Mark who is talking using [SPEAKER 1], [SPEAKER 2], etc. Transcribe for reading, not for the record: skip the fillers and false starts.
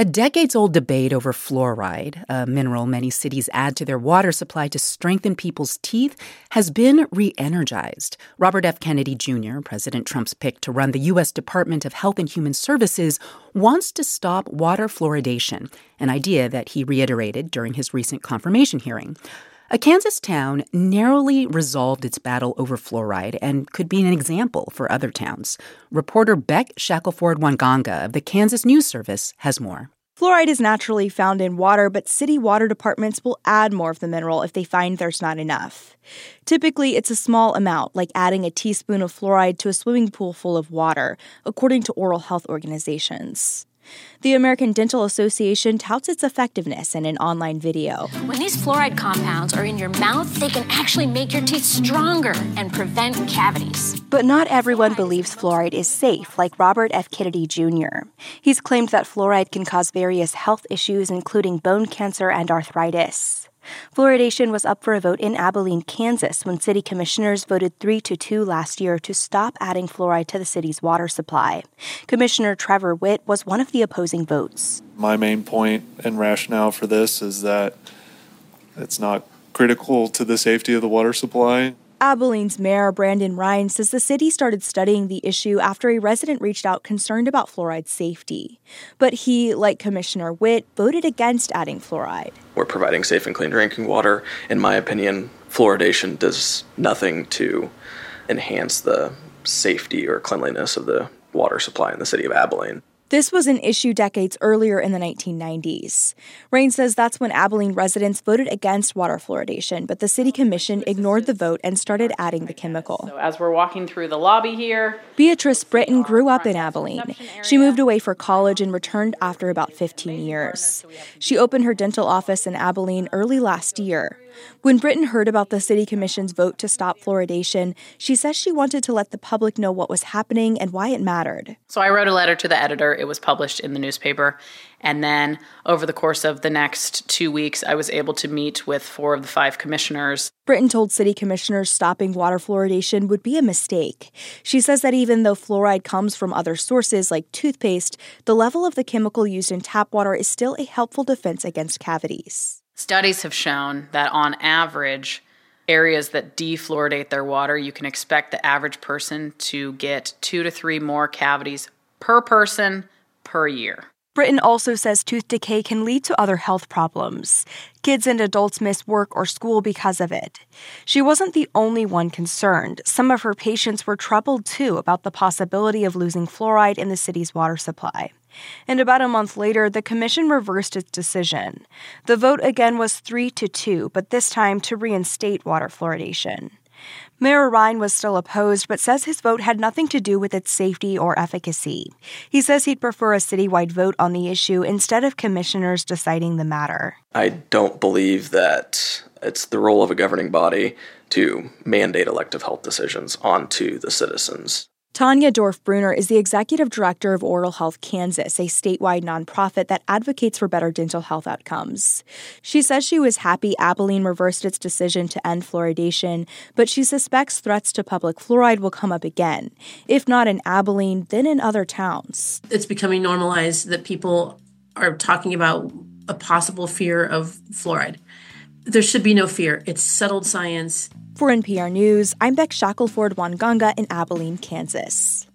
[SPEAKER 1] A decades-old debate over fluoride, a mineral many cities add to their water supply to strengthen people's teeth, has been re-energized. Robert F. Kennedy Jr., President Trump's pick to run the U.S. Department of Health and Human Services, wants to stop water fluoridation, an idea that he reiterated during his recent confirmation hearing. A Kansas town narrowly resolved its battle over fluoride and could be an example for other towns. Reporter Beck Shackelford-Wanganga of the Kansas News Service has more.
[SPEAKER 2] Fluoride is naturally found in water, but city water departments will add more of the mineral if they find there's not enough. Typically, it's a small amount, like adding a teaspoon of fluoride to a swimming pool full of water, according to oral health organizations. The American Dental Association touts its effectiveness in an online video.
[SPEAKER 3] When these fluoride compounds are in your mouth, they can actually make your teeth stronger and prevent cavities.
[SPEAKER 2] But not everyone believes fluoride is safe, like Robert F. Kennedy Jr. He's claimed that fluoride can cause various health issues, including bone cancer and arthritis. Fluoridation was up for a vote in Abilene, Kansas, when city commissioners voted 3-2 last year to stop adding fluoride to the city's water supply. Commissioner Trevor Witt was one of the opposing votes.
[SPEAKER 4] My main point and rationale for this is that it's not critical to the safety of the water supply.
[SPEAKER 2] Abilene's Mayor Brandon Ryan says the city started studying the issue after a resident reached out concerned about fluoride safety. But he, like Commissioner Witt, voted against adding fluoride.
[SPEAKER 5] We're providing safe and clean drinking water. In my opinion, fluoridation does nothing to enhance the safety or cleanliness of the water supply in the city of Abilene.
[SPEAKER 2] This was an issue decades earlier in the 1990s. Rain says that's when Abilene residents voted against water fluoridation, but the city commission ignored the vote and started adding the chemical.
[SPEAKER 6] So as we're walking through the lobby here,
[SPEAKER 2] Beatrice Britton grew up in Abilene. She moved away for college and returned after about 15 years. She opened her dental office in Abilene early last year. When Britton heard about the city commission's vote to stop fluoridation, she says she wanted to let the public know what was happening and why it mattered.
[SPEAKER 6] So I wrote a letter to the editor. It was published in the newspaper. And then over the course of the next 2 weeks, I was able to meet with 4 of the 5 commissioners.
[SPEAKER 2] Britton told city commissioners stopping water fluoridation would be a mistake. She says that even though fluoride comes from other sources like toothpaste, the level of the chemical used in tap water is still a helpful defense against cavities.
[SPEAKER 6] Studies have shown that on average, areas that defluoridate their water, you can expect the average person to get 2 to 3 more cavities per person per year.
[SPEAKER 2] Britton also says tooth decay can lead to other health problems. Kids and adults miss work or school because of it. She wasn't the only one concerned. Some of her patients were troubled, too, about the possibility of losing fluoride in the city's water supply. And about a month later, the commission reversed its decision. The vote again was 3-2, but this time to reinstate water fluoridation. Mayor Ryan was still opposed, but says his vote had nothing to do with its safety or efficacy. He says he'd prefer a citywide vote on the issue instead of commissioners deciding the matter.
[SPEAKER 5] I don't believe that it's the role of a governing body to mandate elective health decisions onto the citizens.
[SPEAKER 2] Tanya Dorf-Bruner is the executive director of Oral Health Kansas, a statewide nonprofit that advocates for better dental health outcomes. She says she was happy Abilene reversed its decision to end fluoridation, but she suspects threats to public fluoride will come up again, if not in Abilene, then in other towns.
[SPEAKER 7] It's becoming normalized that people are talking about a possible fear of fluoride. There should be no fear. It's settled science.
[SPEAKER 2] For NPR News, I'm Beck Shackelford-Wanganga in Abilene, Kansas.